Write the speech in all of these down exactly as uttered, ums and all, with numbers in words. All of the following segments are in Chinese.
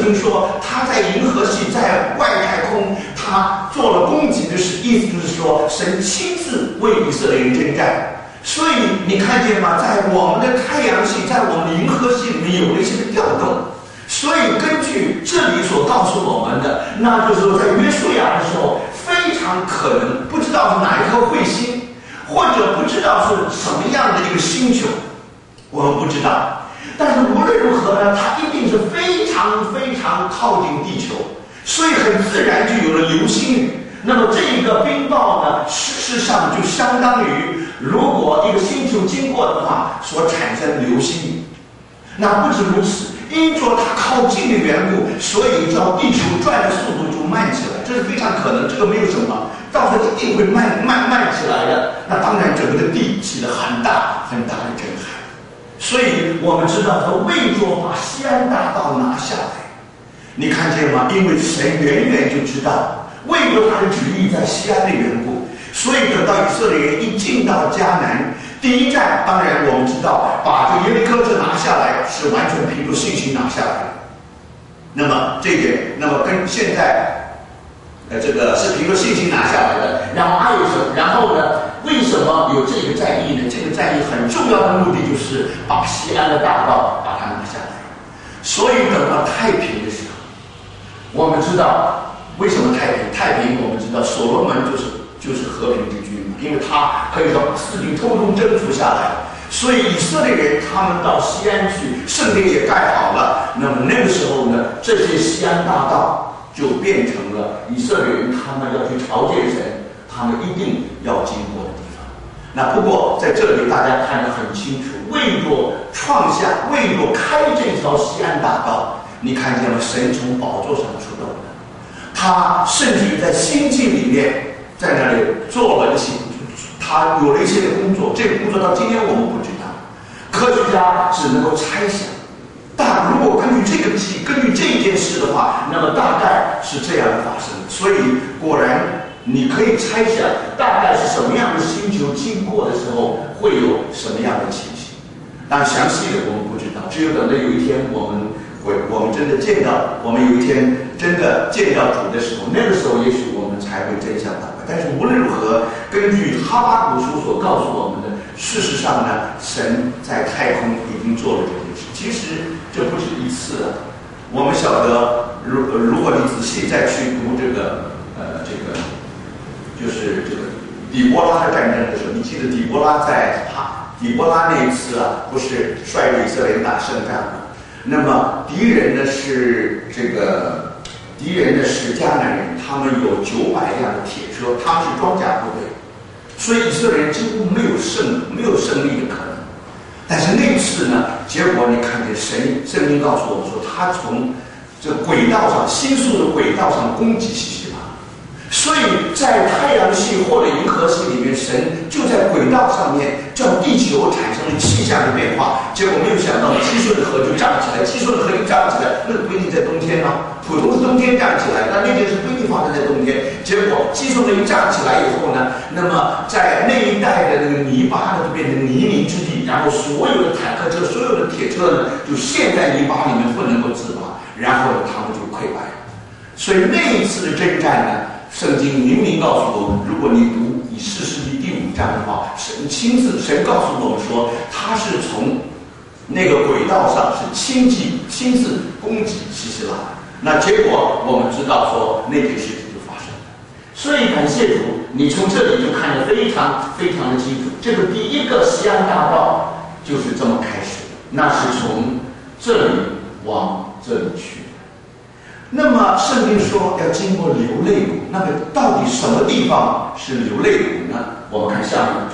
经说他在银河系在外太空他做了攻击的事，意思就是说神亲自为以色列人征战。所以你看见吗？在我们的太阳系，在我们的银河系里面有了一些的调动。所以根据这里所告诉我们的，那就是说在约书亚的时候，非常可能不知道是哪一颗彗星，或者不知道是什么样的一个星球，我们不知道。但是无论如何呢，它一定是非常非常靠近地球，所以很自然就有了流星雨。那么这一个冰雹呢，事实上就相当于如果一个星球经过的话所产生的流星雨。那不止如此，因着它靠近的缘故，所以叫地球转的速度就慢起来，这是非常可能，这个没有什么，到时候一定会慢慢慢起来的。那当然整个的地起了很大很大的震撼。所以我们知道他为着把西安大道拿下来，你看见吗？因为神远远就知道为着他的旨意在西安的缘故，所以等到以色列人一进到迦南，第一站当然我们知道把这耶利哥城拿下来是完全凭着信心拿下来的。那么这一点，那么跟现在呃这个是凭着信心拿下来的。然后还有什么？然后呢？为什么有这个战役呢？这个战役很重要的目的就是把西安的大道把它拿下来。所以等到太平的时候，我们知道为什么太平？太平我们知道所罗门就是就是和平之君嘛，因为他可以说把四境通通征服下来。所以以色列人他们到西安去，圣殿也盖好了。那么那个时候呢，这些西安大道就变成了以色列人他们要去朝见神，他们一定要经过的地方。那不过在这里大家看得很清楚，为着创下，为着开这条西安大道，你看见了神从宝座上出动的，他甚至于在星际里面在那里做了一些，他有了一些的工作，这个工作到今天我们不知道，科学家只能够猜想。但如果根据这个记，根据这件事的话，那么大概是这样的发生。所以果然你可以猜想大概是什么样的星球经过的时候会有什么样的情形。但详细的我们不知道，只有等到有一天我们会我们真的见到，我们有一天真的见到主的时候，那个时候也许我们才会真相大白。但是无论如何，根据哈巴谷书所告诉我们的，事实上呢，神在太空已经做了这件事。其实这不止一次了。我们晓得，如如果你仔细再去读这个呃这个，就是这个底波拉的战争的时候，你记得底波拉在哈底波拉那一次啊，不是率领以色列人打胜仗吗？那么敌人呢是这个敌人呢是迦南人，他们有九百辆的铁车，他们是装甲部队，所以以色列人几乎没有胜没有胜利的可能。但是那次呢，结果你看见神圣经告诉我们说，他从这轨道上星宿的轨道上攻击西西拉，所以在太阳系或者银河系里面，神就在轨道上面叫地球产生了气象的变化。结果没有想到基顺河就涨起来，基顺河一涨起来，那个不一定在冬天呢，普通是冬天涨起来，但那件事不一定发生在冬天。结果基顺河一涨起来以后呢，那么在那一带的那个泥巴呢就变成泥泞之地，然后所有的坦克车、所有的铁车呢就陷在泥巴里面不能够自拔，然后呢他们就溃败。所以那一次的征战呢，圣经明明告诉我们，如果你读以士师记第五章的话，神亲自神告诉我们说，他是从那个轨道上是亲自亲自攻击西西拉。那结果我们知道说那件事情就发生了。所以感谢主，你从这里就看得非常非常的清楚，这个第一个西安大道就是这么开始的，那是从这里往这里去。那么圣经说要经过流泪谷，那么到底什么地方是流泪谷呢？我们看下面。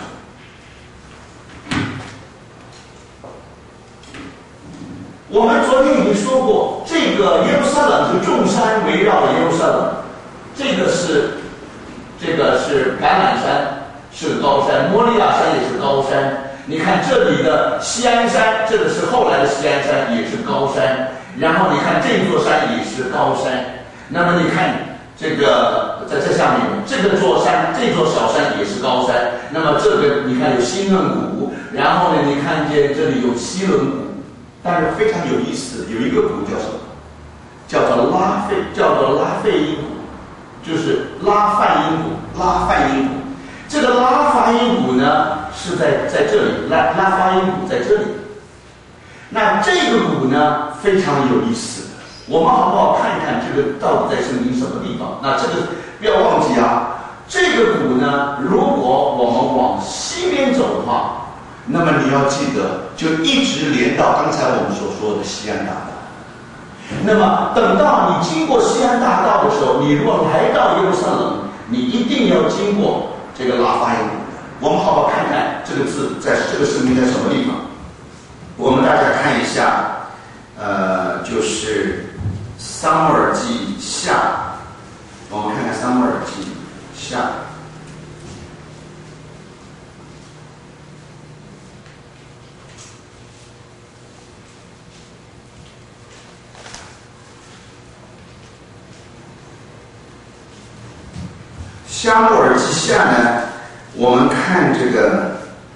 我们昨天已经说过，这个耶路撒冷是众山围绕的耶路撒冷，这个是这个是橄榄山是高山，摩利亚山也是高山。你看这里的锡安山，这个是后来的锡安山，也是高山。然后你看这座山也是高山，那么你看这个在这下面这个座山，这座小山也是高山。那么这个你看有西嫩谷，然后呢你看见这里有西伦谷，但是非常有意思，有一个谷叫什么？ 叫做拉费，叫做拉费因谷，就是拉范因谷，拉范因谷。这个拉法因谷呢是在在这里，拉拉法因谷在这里。那这个谷呢非常有意思，我们好不好看一看这个到底在圣经什么地方？那这个不要忘记啊，这个谷呢，如果我们往西边走的话，那么你要记得，就一直连到刚才我们所说的西安大道。那么等到你经过西安大道的时候，你如果来到耶路撒冷，你一定要经过这个拉法因谷。我们好好看看这个字在这个圣经在什么地方。我们大家看一下，呃，就是撒母耳记下，我们看看撒母耳记下。撒母耳记下呢，我们看这个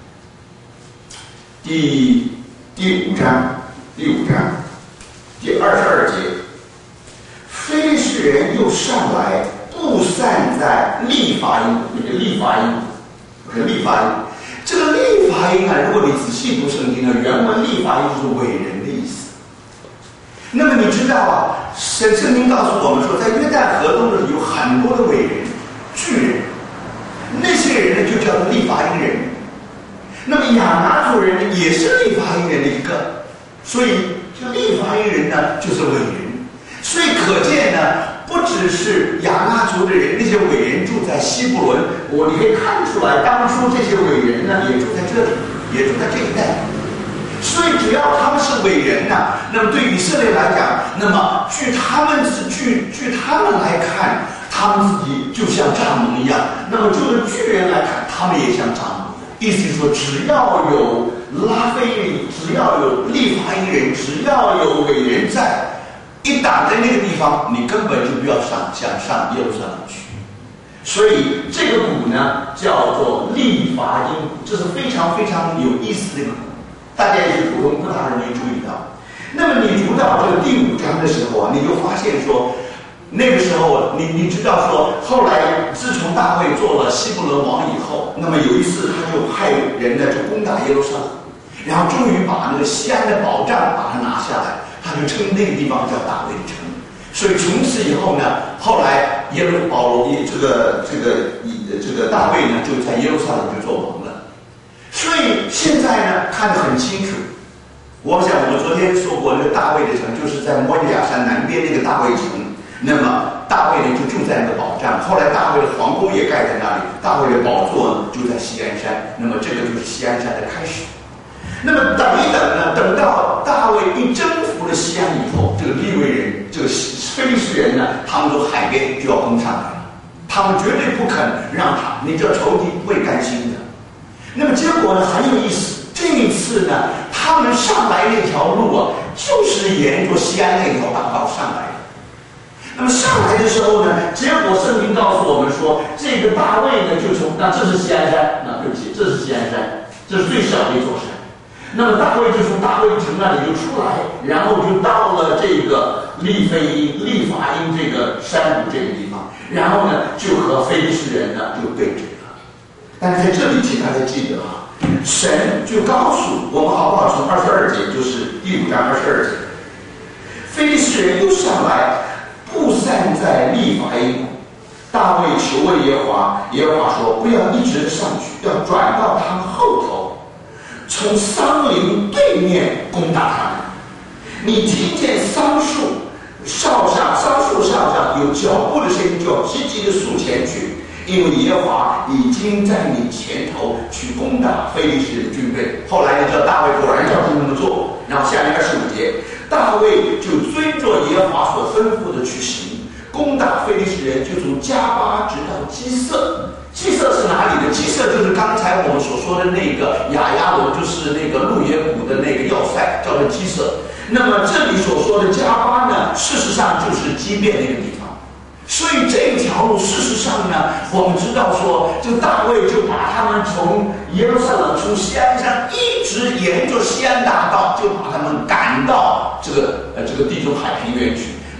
第第五章，第五章第二十二节，非利士人又上来，布散在利法因，那个利法因，不是利法因。这个利法因啊，如果你仔细读圣经呢，原文利法因就是伟人的意思。那么你知道啊，圣圣经告诉我们说，在约旦河东呢有很多的伟人。巨人，那些人呢就叫做利法因人。那么亚拿族人呢也是利法因人的一个，所以这个利法因人呢就是伟人。所以可见呢，不只是亚拿族的人，那些伟人住在希伯伦，我你可以看出来，当初这些伟人呢也住在这里，也住在这一带。所以只要他们是伟人呢、啊，那么对以色列来讲，那么据他们是据据他们来看。他们自己就像蚱蜢一样，那么就着巨人来看，他们也像蚱蜢一样。意思是说，只要有拉非利，只要有利法因人，只要有伟人在，一挡在那个地方，你根本就不要上想上耶路撒冷去。所以这个谷呢，叫做利法因谷，这是非常非常有意思的一个谷，大家也是普通不大人没注意到。那么你读到这个第五章的时候啊，你就发现说。那个时候，你你知道说，后来自从大卫做了希伯伦王以后，那么有一次他就派人呢就攻打耶路撒冷，然后终于把那个西安的宝藏把它拿下来，他就称那个地方叫大卫城。所以从此以后呢，后来耶路保罗这个这个这个大卫呢就在耶路撒冷就做王了。所以现在呢看得很清楚。我想我们昨天说过，那个大卫的城就是在摩利亚山南边那个大卫城。那么大卫呢就住在那个宝藏，后来大卫的皇宫也盖在那里，大卫的宝座呢就在锡安山，那么这个就是锡安山的开始。那么等一等呢，等到大卫一征服了锡安以后，这个利未人，这个非利士人呢，他们都海边就要攻上来了，他们绝对不肯让他，你这仇敌不会甘心的。那么结果呢很有意思，这一次呢，他们上来那条路啊，就是沿着锡安那条大道上来的。那么上来的时候呢，结果圣经告诉我们说，这个大卫呢就从，那这是锡安山，那对不起，这是锡安山，这是最小的一座山。那么大卫就从大卫城那里就出来，然后就到了这个利非因、利法因这个山谷这个地方，然后呢就和非利士人呢就对决了。但是在这里，请大家记得啊，神就告诉我们好不好？从二十二节，就是第五章二十二节，非利士人又上来。布散在利法因谷，大卫求问耶和华，耶和华说：“不要一直上去，要转到他们后头，从桑林对面攻打他们。你听见桑树哨上，桑树哨上有脚步的声音，就要积极的速前去，因为耶和华已经在你前头去攻打非利士的军队。”后来呢，叫大卫果然照他们做。然后下面二十五节。大卫就遵着耶和华所吩咐的去行，攻打非利士人，就从加巴直到基色。基色是哪里的？基色就是刚才我们所说的那个亚亚罗，就是那个路耶谷的那个要塞，叫做基色。那么这里所说的加巴呢，事实上就是基遍那个地方。所以这条路，事实上呢，我们知道说，这个大卫就把他们从耶路撒冷、从锡安山一直沿着锡安大道，就把他们赶到这个呃这个地中海平原去。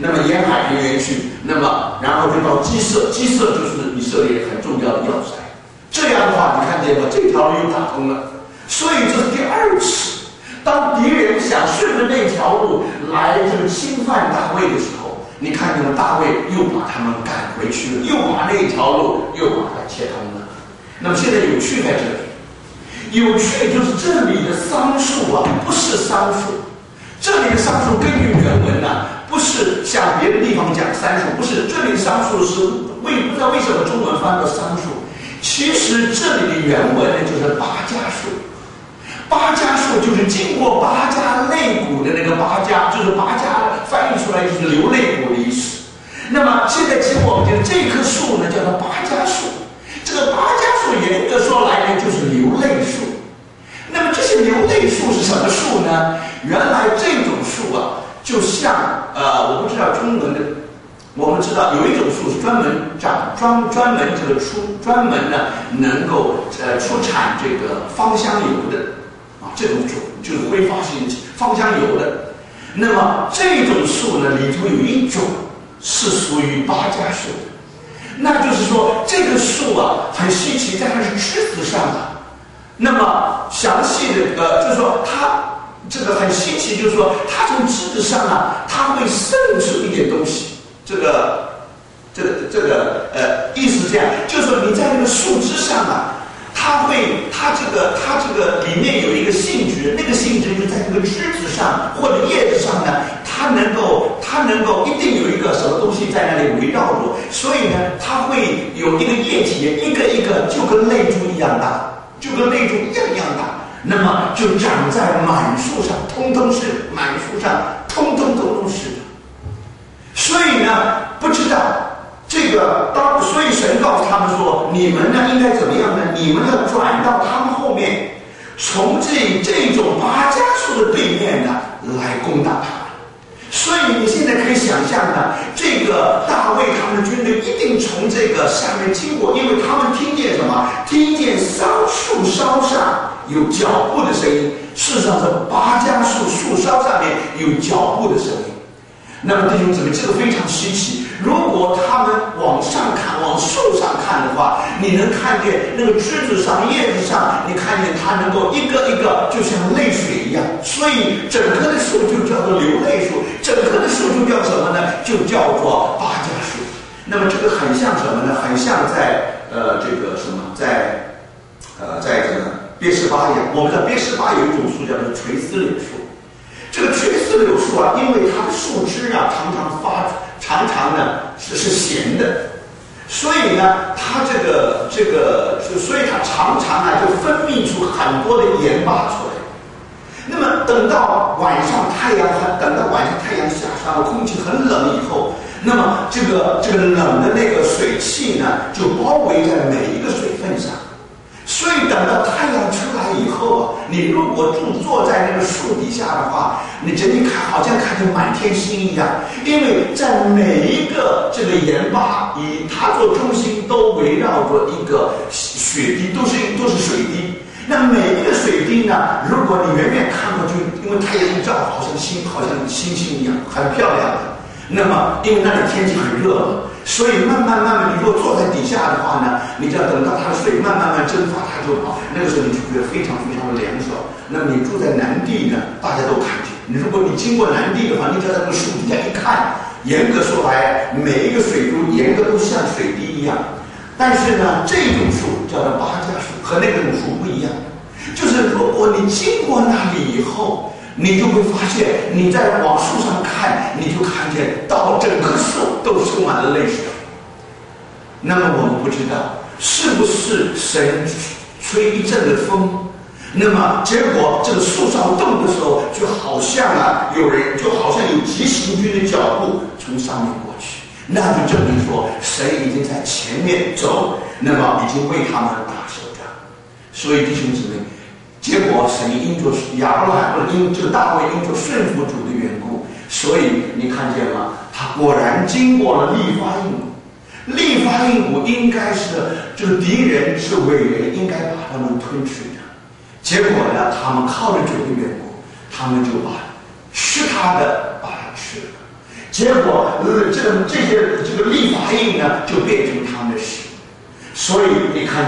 那么沿海平原去，那么然后就到基色，基色就是以色列很重要的要塞。这样的话，你看见吗？这条路又打通了。所以这是第二次，当敌人想顺着那条路来这个侵犯大卫的时候，你看见了大卫又把他们赶回去了，又把那条路又把它切通了。那么现在有趣在这里。有趣就是这里的桑树啊，不是桑树。这里的桑树根据原文呢、啊，不是像别的地方讲桑树，不是。这里的桑树是为不知道为什么中文翻到桑树，其实这里的原文呢就是八家树。八家树就是经过八家肋骨的那个八家，就是八家翻译出来就是流泪骨的意思。那么现在经过我们觉得这棵树呢叫做八家树。这个八家树严格说来呢，就是流泪树。那么这些流泪树是什么树呢？原来这种树啊，就像呃，我不知道中文的，我们知道有一种树是专门长专专门这个出专门呢能够呃出产这个芳香油的啊，这种树就是挥发性芳香油的。那么这种树呢里头有一种是属于八家树的。那就是说，这个树啊很稀奇，在它是枝子上的。那么详细的呃，就是说它这个很稀奇，就是说它从枝子上啊，它会渗出一点东西。这个这个这个呃，意思这样，就是说你在那个树枝上啊，它会它这个它这个里面有一个性质，那个性质就在那个枝子上或者叶子上呢。它能够，它能够一定有一个什么东西在那里围绕着，所以呢，它会有一个液体，一个一个就跟泪珠一样大，就跟泪珠一样一样大。那么就长在满树上，通通是满树上，通通通通是。所以呢，不知道这个当，所以神告诉他们说，你们呢应该怎么样呢？你们要转到他们后面，从这这种八家树的对面呢来攻打他们。所以你现在可以想象呢，这个大卫他们的军队一定从这个上面经过，因为他们听见什么？听见桑树梢上有脚步的声音。事实上是八家树树梢上面有脚步的声音。那么弟兄姊妹，这个非常稀奇。如果他们往上看，往树上看的话，你能看见那个枝子上、叶子上，你看见它能够一个一个，就像泪水一样。所以整棵的树就叫做流泪树，整棵的树就叫什么呢？就叫做八家树。那么这个很像什么呢？很像在呃这个什么，在呃在这个别是巴一样。我们知道别是巴有一种树叫做垂丝柳树。这个垂丝柳树啊，因为它的树枝啊常常发，常常呢是是咸的，所以呢，它这个这个，所以它常常啊就分泌出很多的盐巴出来。那么等到晚上太阳很，等到晚上太阳下山了，空气很冷以后，那么这个这个冷的那个水汽呢，就包围在每一个水分上。所以等到太阳出来以后啊，你如果住坐在那个树底下的话，你整体看好像看见满天星一样，因为在每一个这个盐巴以它做中心，都围绕着一个雪滴，都是都是水滴。那每一个水滴呢，如果你远远看过去，因为太阳一照，好像星，好像星星一样，很漂亮的。那么因为那里天气很热嘛，所以慢慢慢慢，你如果坐在底下的话呢，你就要等到它的水慢慢慢蒸发，它就好。那个时候你就觉得非常非常的凉爽。那么你住在南地呢，大家都看见。你如果你经过南地的话，你只要在那个树底下一看，严格说来，每一个水珠严格都像水滴一样。但是呢，这种树叫做八家树，和那种树不一样。就是如果你经过那里以后，你就会发现，你在往树上看，你就看见到整棵树都充满了泪水。那么我们不知道是不是神吹一阵的风，那么结果这个树上动的时候，就好像啊有人，就好像有急行军的脚步从上面过去，那就证明说神已经在前面走，那么已经为他们打手仗。所以弟兄姊妹，结果神因着亚伯拉罕或者因这个大卫因着顺服主的缘故，所以你看见吗？他果然经过了利法因谷。利法因谷应该是这个敌人是伟人，应该把他们吞吃的。结果呢，他们靠着主的缘故，他们就把吃他的把他吃了。 结果呃这个这些这个立法印呢就变成他们的神。所以你看